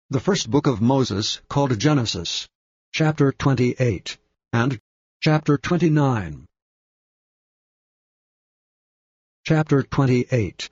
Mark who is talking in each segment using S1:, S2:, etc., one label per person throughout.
S1: The first book of Moses, called Genesis, chapter 28, and chapter 29. Chapter 28.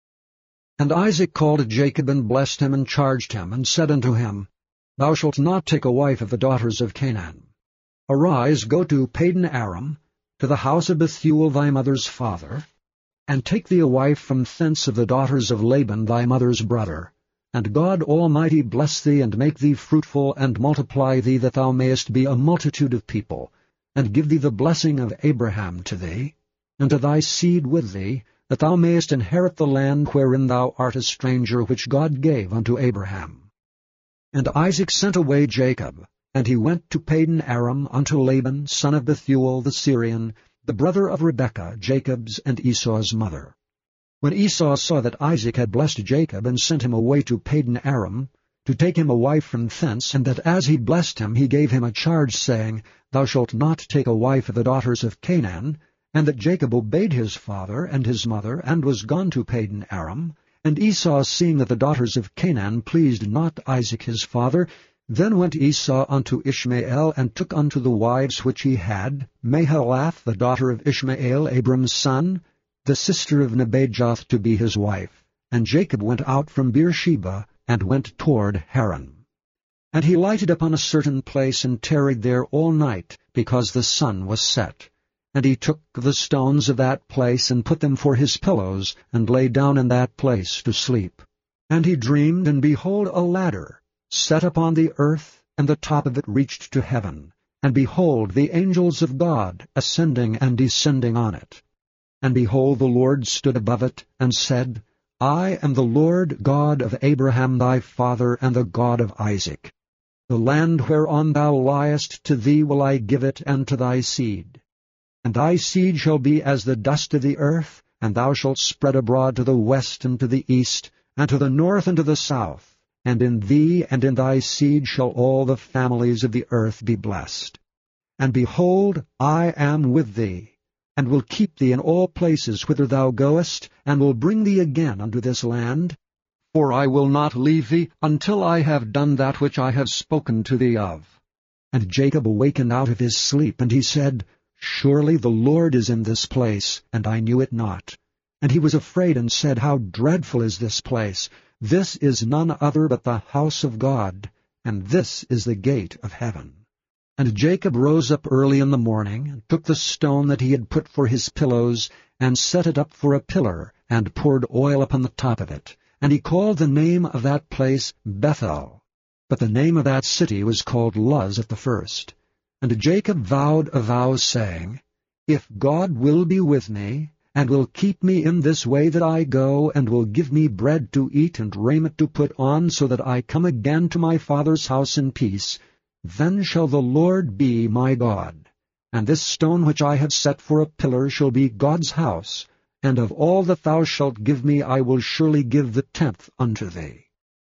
S1: And Isaac called Jacob, and blessed him, and charged him, and said unto him, Thou shalt not take a wife of the daughters of Canaan. Arise, go to Padan Aram, to the house of Bethuel thy mother's father, and take thee a wife from thence of the daughters of Laban thy mother's brother. And God Almighty bless thee, and make thee fruitful, and multiply thee, that thou mayest be a multitude of people, and give thee the blessing of Abraham to thee, and to thy seed with thee, that thou mayest inherit the land wherein thou art a stranger, which God gave unto Abraham. And Isaac sent away Jacob, and he went to Padan Aram unto Laban, son of Bethuel the Syrian, the brother of Rebekah, Jacob's and Esau's mother. When Esau saw that Isaac had blessed Jacob, and sent him away to Padan Aram, to take him a wife from thence, and that as he blessed him he gave him a charge, saying, Thou shalt not take a wife of the daughters of Canaan, and that Jacob obeyed his father and his mother, and was gone to Padan Aram, and Esau, seeing that the daughters of Canaan pleased not Isaac his father, then went Esau unto Ishmael, and took unto the wives which he had Mahalath, the daughter of Ishmael, Abram's son, the sister of Nebajoth, to be his wife. And Jacob went out from Beersheba, and went toward Haran. And he lighted upon a certain place, and tarried there all night, because the sun was set. And he took the stones of that place, and put them for his pillows, and lay down in that place to sleep. And he dreamed, and behold, a ladder, set upon the earth, and the top of it reached to heaven. And behold, the angels of God, ascending and descending on it. And behold, the Lord stood above it, and said, I am the Lord God of Abraham thy father, and the God of Isaac. The land whereon thou liest, to thee will I give it, and to thy seed. And thy seed shall be as the dust of the earth, and thou shalt spread abroad to the west and to the east, and to the north and to the south. And in thee and in thy seed shall all the families of the earth be blessed. And behold, I am with thee, and will keep thee in all places whither thou goest, and will bring thee again unto this land. For I will not leave thee until I have done that which I have spoken to thee of. And Jacob awakened out of his sleep, and he said, Surely the Lord is in this place, and I knew it not. And he was afraid, and said, How dreadful is this place! This is none other but the house of God, and this is the gate of heaven. And Jacob rose up early in the morning, and took the stone that he had put for his pillows, and set it up for a pillar, and poured oil upon the top of it. And he called the name of that place Bethel. But the name of that city was called Luz at the first. And Jacob vowed a vow, saying, If God will be with me, and will keep me in this way that I go, and will give me bread to eat and raiment to put on, so that I come again to my father's house in peace, then shall the Lord be my God. And this stone which I have set for a pillar shall be God's house, and of all that thou shalt give me I will surely give the 10th unto thee.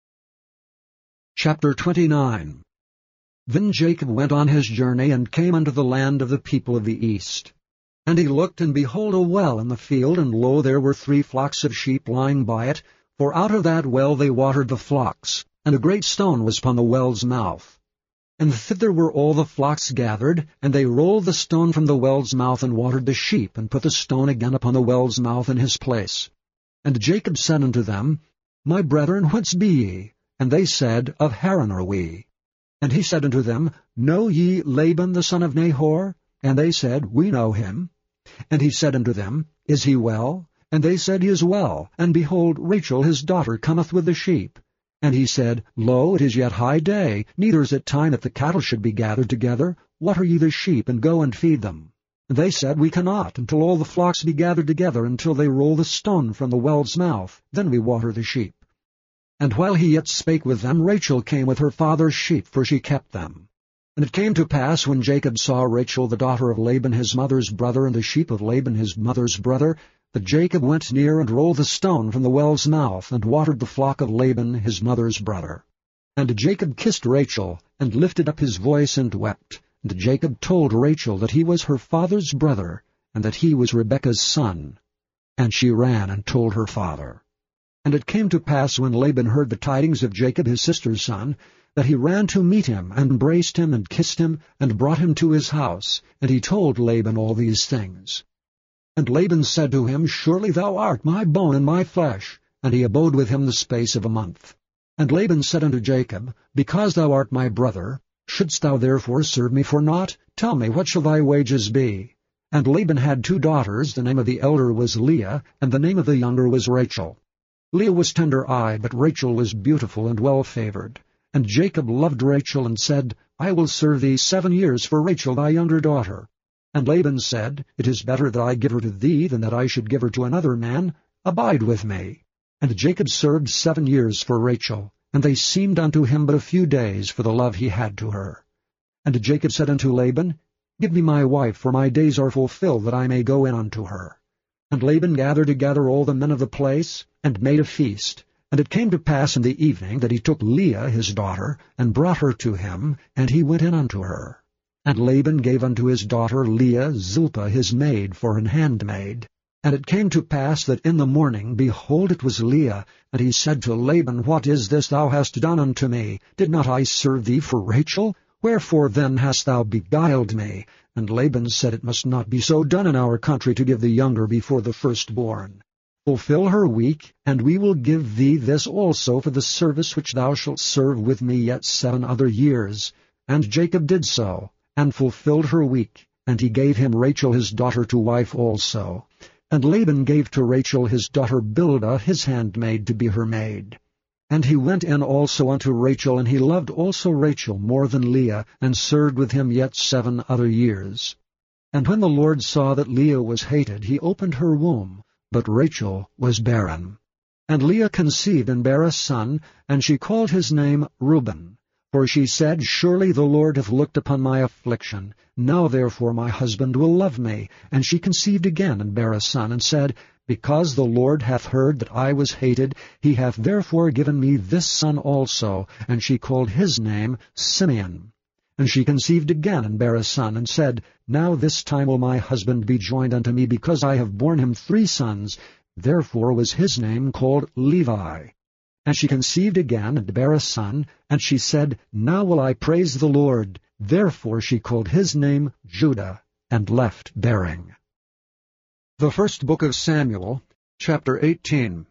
S1: Chapter 29. Then Jacob went on his journey, and came unto the land of the people of the east. And he looked, and behold, a well in the field, and lo, there were 3 flocks of sheep lying by it, for out of that well they watered the flocks, and a great stone was upon the well's mouth. And thither were all the flocks gathered, and they rolled the stone from the well's mouth, and watered the sheep, and put the stone again upon the well's mouth in his place. And Jacob said unto them, My brethren, whence be ye? And they said, Of Haran are we. And he said unto them, Know ye Laban the son of Nahor? And they said, We know him. And he said unto them, Is he well? And they said, He is well. And behold, Rachel his daughter cometh with the sheep. And he said, Lo, it is yet high day, neither is it time that the cattle should be gathered together. Water ye the sheep, and go and feed them. And they said, We cannot, until all the flocks be gathered together, until they roll the stone from the well's mouth. Then we water the sheep. And while he yet spake with them, Rachel came with her father's sheep, for she kept them. And it came to pass, when Jacob saw Rachel the daughter of Laban his mother's brother, and the sheep of Laban his mother's brother, that Jacob went near and rolled the stone from the well's mouth, and watered the flock of Laban his mother's brother. And Jacob kissed Rachel, and lifted up his voice, and wept. And Jacob told Rachel that he was her father's brother, and that he was Rebekah's son. And she ran and told her father. And it came to pass, when Laban heard the tidings of Jacob his sister's son, that he ran to meet him, and embraced him, and kissed him, and brought him to his house. And he told Laban all these things. And Laban said to him, Surely thou art my bone and my flesh. And he abode with him the space of a month. And Laban said unto Jacob, Because thou art my brother, shouldst thou therefore serve me for naught? Tell me, what shall thy wages be? And Laban had 2 daughters. The name of the elder was Leah, and the name of the younger was Rachel. Leah was tender-eyed, but Rachel was beautiful and well-favored. And Jacob loved Rachel, and said, I will serve thee 7 years for Rachel thy younger daughter. And Laban said, It is better that I give her to thee than that I should give her to another man. Abide with me. And Jacob served 7 years for Rachel, and they seemed unto him but a few days for the love he had to her. And Jacob said unto Laban, Give me my wife, for my days are fulfilled, that I may go in unto her. And Laban gathered together all the men of the place, and made a feast. And it came to pass in the evening that he took Leah his daughter, and brought her to him, and he went in unto her. And Laban gave unto his daughter Leah Zilpah his maid for an handmaid. And it came to pass that in the morning, behold, it was Leah. And he said to Laban, What is this thou hast done unto me? Did not I serve thee for Rachel? Wherefore then hast thou beguiled me? And Laban said, It must not be so done in our country to give the younger before the firstborn. Fulfill her week, and we will give thee this also for the service which thou shalt serve with me yet 7 other years. And Jacob did so, and fulfilled her week, and he gave him Rachel his daughter to wife also. And Laban gave to Rachel his daughter Bilhah his handmaid to be her maid. And he went in also unto Rachel, and he loved also Rachel more than Leah, and served with him yet 7 other years. And when the Lord saw that Leah was hated, he opened her womb, but Rachel was barren. And Leah conceived and bare a son, and she called his name Reuben. For she said, Surely the Lord hath looked upon my affliction. Now therefore my husband will love me. And she conceived again, and bare a son, and said, Because the Lord hath heard that I was hated, he hath therefore given me this son also. And she called his name Simeon. And she conceived again, and bare a son, and said, Now this time will my husband be joined unto me, because I have borne him 3 sons. Therefore was his name called Levi. And she conceived again, and bare a son, and she said, Now will I praise the Lord. Therefore she called his name Judah, and left bearing. The first book of Samuel, chapter 18.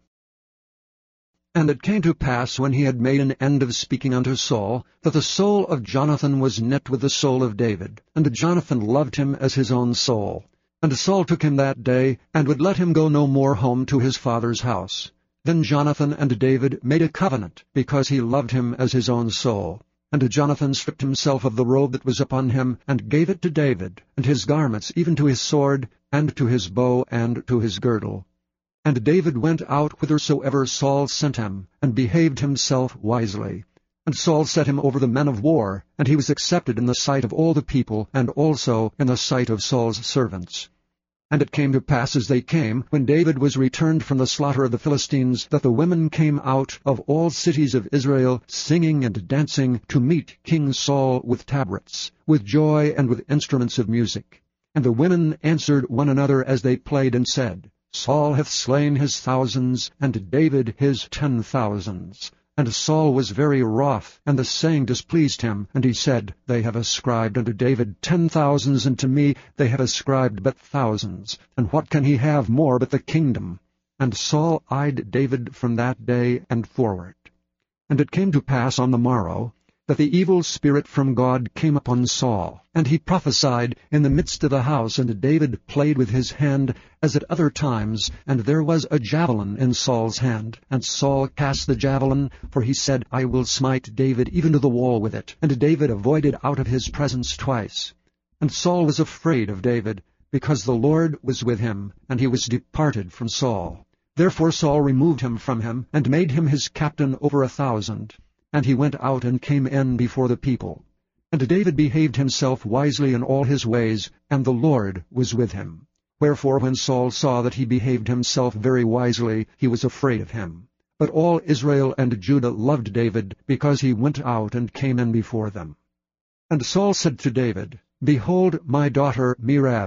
S1: And it came to pass, when he had made an end of speaking unto Saul, that the soul of Jonathan was knit with the soul of David, and Jonathan loved him as his own soul. And Saul took him that day, and would let him go no more home to his father's house. Then Jonathan and David made a covenant, because he loved him as his own soul. And Jonathan stripped himself of the robe that was upon him, and gave it to David, and his garments, even to his sword, and to his bow, and to his girdle. And David went out whithersoever Saul sent him, and behaved himself wisely. And Saul set him over the men of war, and he was accepted in the sight of all the people, and also in the sight of Saul's servants. And it came to pass, as they came, when David was returned from the slaughter of the Philistines, that the women came out of all cities of Israel, singing and dancing, to meet King Saul with tabrets, with joy and with instruments of music. And the women answered one another as they played, and said, Saul hath slain his thousands, and David his 10,000s. And Saul was very wroth, and the saying displeased him. And he said, They have ascribed unto David 10,000s, and to me they have ascribed but thousands. And what can he have more but the kingdom? And Saul eyed David from that day and forward. And it came to pass on the morrow, that the evil spirit from God came upon Saul, and he prophesied in the midst of the house, and David played with his hand as at other times, and there was a javelin in Saul's hand. And Saul cast the javelin, for he said, I will smite David even to the wall with it. And David avoided out of his presence twice. And Saul was afraid of David, because the Lord was with him, and he was departed from Saul. Therefore Saul removed him from him, and made him his captain over 1,000. And he went out and came in before the people. And David behaved himself wisely in all his ways, and the Lord was with him. Wherefore when Saul saw that he behaved himself very wisely, he was afraid of him. But all Israel and Judah loved David, because he went out and came in before them. And Saul said to David, Behold my daughter Merab,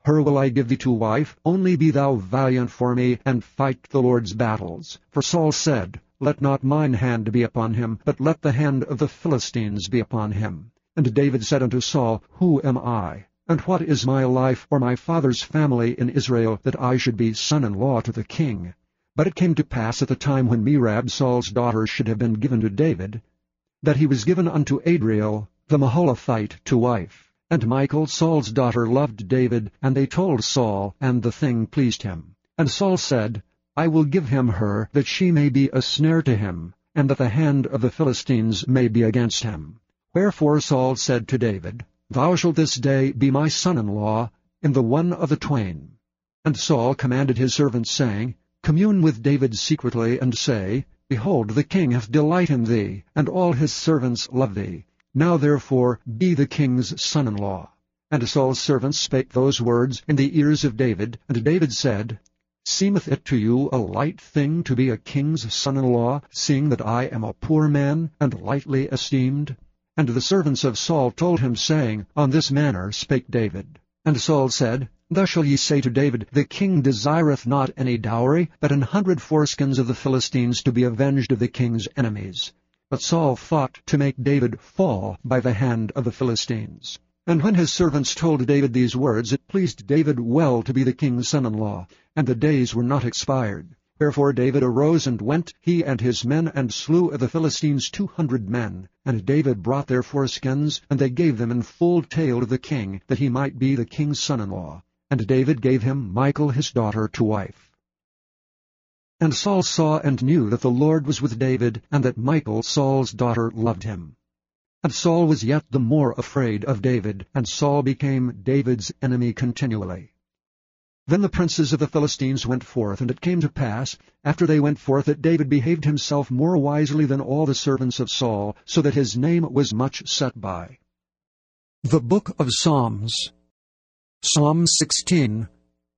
S1: her will I give thee to wife, only be thou valiant for me, and fight the Lord's battles. For Saul said, Let not mine hand be upon him, but let the hand of the Philistines be upon him. And David said unto Saul, Who am I? And what is my life or my father's family in Israel, that I should be son-in-law to the king? But it came to pass at the time when Merab, Saul's daughter, should have been given to David, that he was given unto Adriel, the Maholathite, to wife. And Michal, Saul's daughter, loved David, and they told Saul, and the thing pleased him. And Saul said, I will give him her, that she may be a snare to him, and that the hand of the Philistines may be against him. Wherefore Saul said to David, Thou shalt this day be my son-in-law in the one of the twain. And Saul commanded his servants, saying, Commune with David secretly, and say, Behold, the king hath delight in thee, and all his servants love thee. Now therefore be the king's son-in-law. And Saul's servants spake those words in the ears of David, and David said, Seemeth it to you a light thing to be a king's son-in-law, seeing that I am a poor man, and lightly esteemed? And the servants of Saul told him, saying, On this manner spake David. And Saul said, Thus shall ye say to David, The king desireth not any dowry, but 100 foreskins of the Philistines to be avenged of the king's enemies. But Saul thought to make David fall by the hand of the Philistines. And when his servants told David these words, it pleased David well to be the king's son-in-law, and the days were not expired. Wherefore David arose and went, he and his men, and slew of the Philistines 200 men. And David brought their foreskins, and they gave them in full tale to the king, that he might be the king's son-in-law. And David gave him Michal his daughter to wife. And Saul saw and knew that the Lord was with David, and that Michal, Saul's daughter, loved him. And Saul was yet the more afraid of David, and Saul became David's enemy continually. Then the princes of the Philistines went forth, and it came to pass, after they went forth, that David behaved himself more wisely than all the servants of Saul, so that his name was much set by. The Book of Psalms. Psalm 16.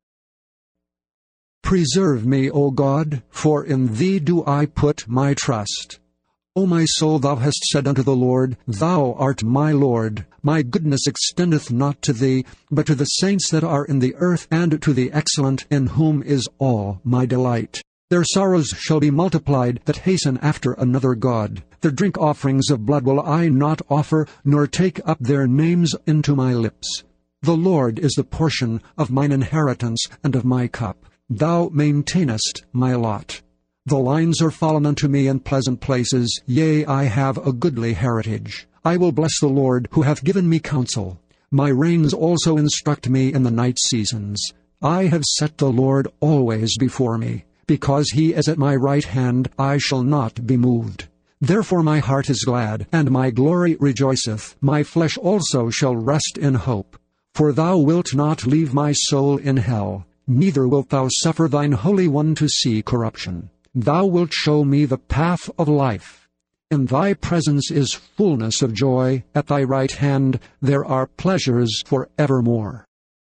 S1: Preserve me, O God, for in thee do I put my trust. O my soul, thou hast said unto the Lord, Thou art my Lord. My goodness extendeth not to thee, but to the saints that are in the earth, and to the excellent, in whom is all my delight. Their sorrows shall be multiplied that hasten after another God. Their drink offerings of blood will I not offer, nor take up their names into my lips. The Lord is the portion of mine inheritance and of my cup. Thou maintainest my lot. The lines are fallen unto me in pleasant places, yea, I have a goodly heritage. I will bless the Lord, who hath given me counsel. My reins also instruct me in the night seasons. I have set the Lord always before me. Because he is at my right hand, I shall not be moved. Therefore my heart is glad, and my glory rejoiceth. My flesh also shall rest in hope. For thou wilt not leave my soul in hell, neither wilt thou suffer thine Holy One to see corruption. Thou wilt show me the path of life. In thy presence is fullness of joy. At thy right hand there are pleasures for evermore.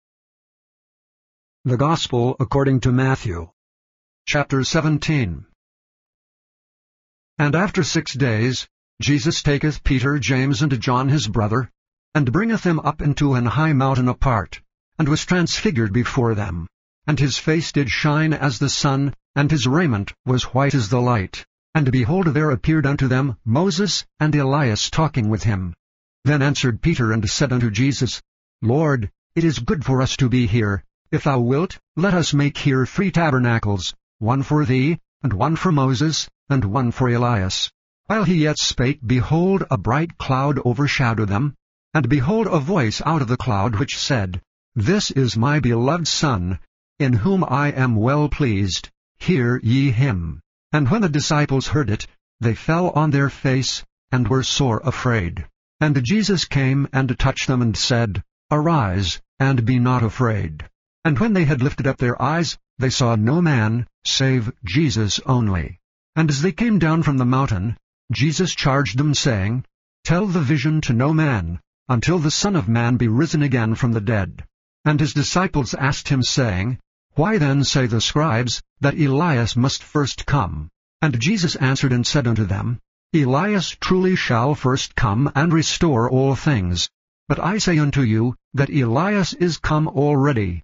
S1: The Gospel according to Matthew, chapter 17. And after 6 days Jesus taketh Peter, James, and John his brother, and bringeth them up into an high mountain apart, and was transfigured before them. And his face did shine as the sun, and his raiment was white as the light. And behold, there appeared unto them Moses and Elias talking with him. Then answered Peter and said unto Jesus, Lord, it is good for us to be here. If thou wilt, let us make here 3 tabernacles, one for thee, and one for Moses, and one for Elias. While he yet spake, behold, a bright cloud overshadowed them. And behold, a voice out of the cloud which said, This is my beloved Son, in whom I am well pleased. Hear ye him. And when the disciples heard it, they fell on their face, and were sore afraid. And Jesus came and touched them, and said, Arise, and be not afraid. And when they had lifted up their eyes, they saw no man, save Jesus only. And as they came down from the mountain, Jesus charged them, saying, Tell the vision to no man, until the Son of Man be risen again from the dead. And his disciples asked him, saying, Why then say the scribes that Elias must first come? And Jesus answered and said unto them, Elias truly shall first come and restore all things. But I say unto you that Elias is come already,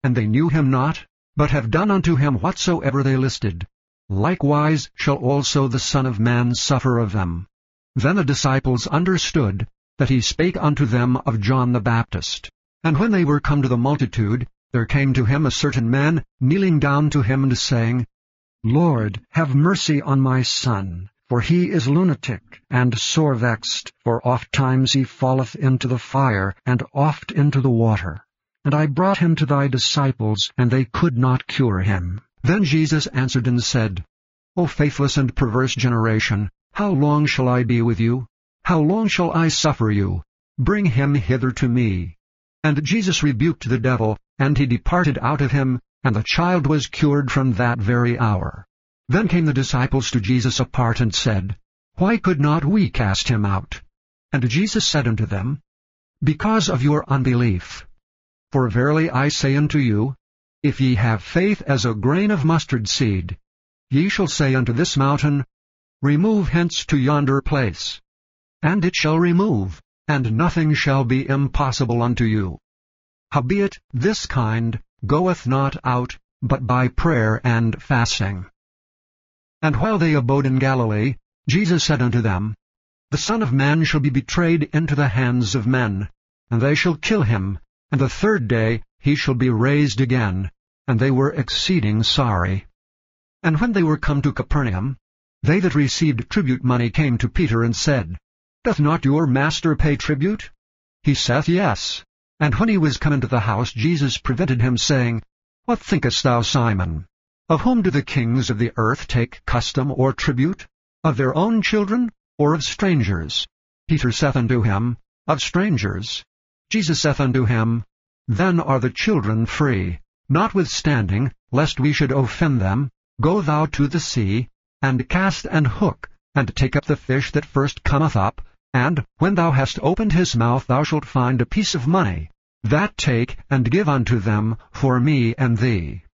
S1: and they knew him not, but have done unto him whatsoever they listed. Likewise shall also the Son of Man suffer of them. Then the disciples understood that he spake unto them of John the Baptist. And when they were come to the multitude, there came to him a certain man, kneeling down to him and saying, Lord, have mercy on my son, for he is lunatic, and sore vexed, for oft times he falleth into the fire, and oft into the water. And I brought him to thy disciples, and they could not cure him. Then Jesus answered and said, O faithless and perverse generation, how long shall I be with you? How long shall I suffer you? Bring him hither to me. And Jesus rebuked the devil, and he departed out of him, and the child was cured from that very hour. Then came the disciples to Jesus apart and said, Why could not we cast him out? And Jesus said unto them, Because of your unbelief. For verily I say unto you, if ye have faith as a grain of mustard seed, ye shall say unto this mountain, Remove hence to yonder place, and it shall remove, and nothing shall be impossible unto you. Howbeit this kind goeth not out, but by prayer and fasting. And while they abode in Galilee, Jesus said unto them, The Son of Man shall be betrayed into the hands of men, and they shall kill him, and the third day he shall be raised again. And they were exceeding sorry. And when they were come to Capernaum, they that received tribute money came to Peter and said, Doth not your master pay tribute? He saith, Yes. And when he was come into the house, Jesus prevented him, saying, What thinkest thou, Simon? Of whom do the kings of the earth take custom or tribute? Of their own children, or of strangers? Peter saith unto him, Of strangers. Jesus saith unto him, Then are the children free. Notwithstanding, lest we should offend them, go thou to the sea, and cast an hook, and take up the fish that first cometh up, and, when thou hast opened his mouth, thou shalt find a piece of money. That take, and give unto them for me and thee.